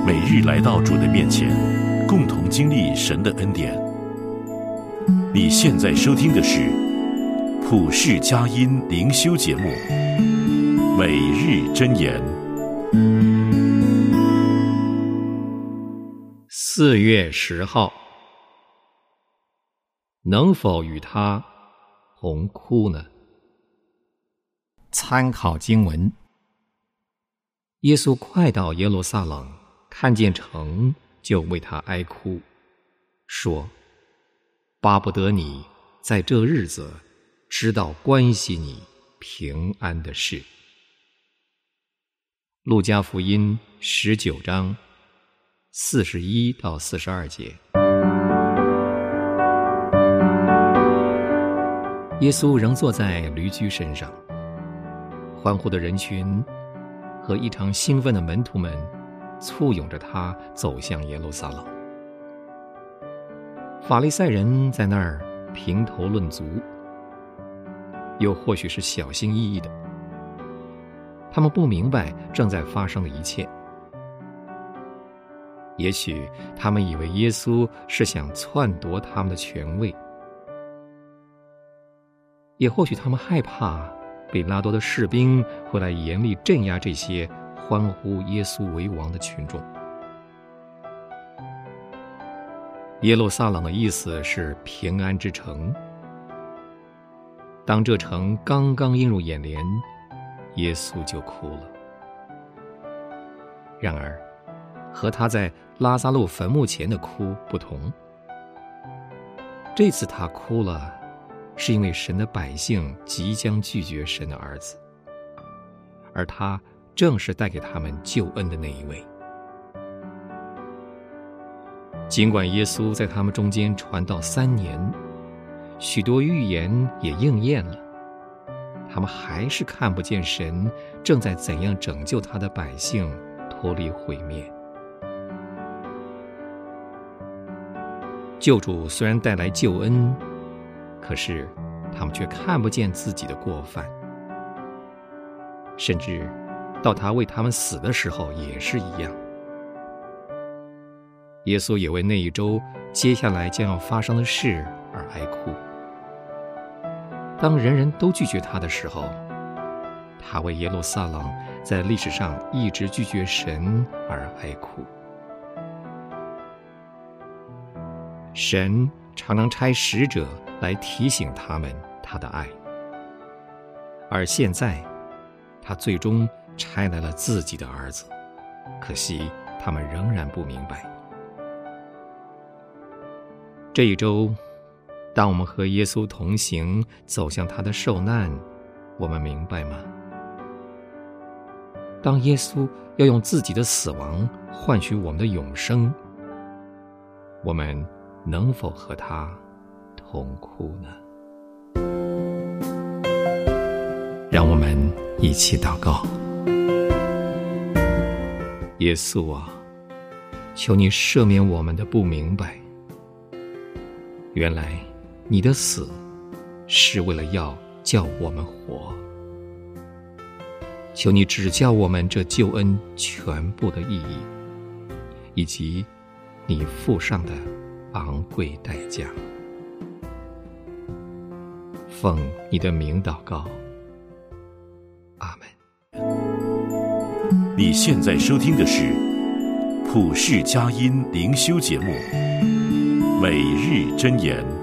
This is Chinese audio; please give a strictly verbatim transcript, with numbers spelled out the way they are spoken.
每日来到主的面前，共同经历神的恩典。你现在收听的是普世佳音灵修节目《每日箴言》。 四月十号，能否与他同哭呢？参考经文：耶稣快到耶路撒冷，看见城，就为他哀哭，说：巴不得你在这日子知道关系你平安的事。路加福音十九章四十一到四十二节。耶稣仍坐在驴驹身上，欢呼的人群和异常兴奋的门徒们簇拥着他走向耶路撒冷。法利赛人在那儿评头论足，又或许是小心翼翼的，他们不明白正在发生的一切。也许他们以为耶稣是想篡夺他们的权位，也或许他们害怕比拉多的士兵会来严厉镇压这些欢呼耶稣为王的群众。耶路撒冷的意思是平安之城。当这城刚刚映入眼帘，耶稣就哭了。然而和他在拉撒路坟墓前的哭不同，这次他哭了，是因为神的百姓即将拒绝神的儿子，而他正是带给他们救恩的那一位。尽管耶稣在他们中间传道三年，许多预言也应验了，他们还是看不见神正在怎样拯救他的百姓脱离毁灭。救主虽然带来救恩，可是他们却看不见自己的过犯，甚至到他为他们死的时候也是一样。耶稣也为那一周接下来将要发生的事而哀哭。当人人都拒绝他的时候，他为耶路撒冷在历史上一直拒绝神而哀哭。神常常差使者来提醒他们他的爱，而现在他最终差来了自己的儿子，可惜他们仍然不明白。这一周，当我们和耶稣同行走向他的受难，我们明白吗？当耶稣要用自己的死亡换取我们的永生，我们能否和他同哭呢？让我们一起祷告。耶稣啊，求你赦免我们的不明白。原来你的死是为了要叫我们活。求你指教我们这救恩全部的意义，以及你付上的昂贵代价。奉你的名祷告，阿们。 你现在收听的是普世佳音灵修节目《每日箴言》。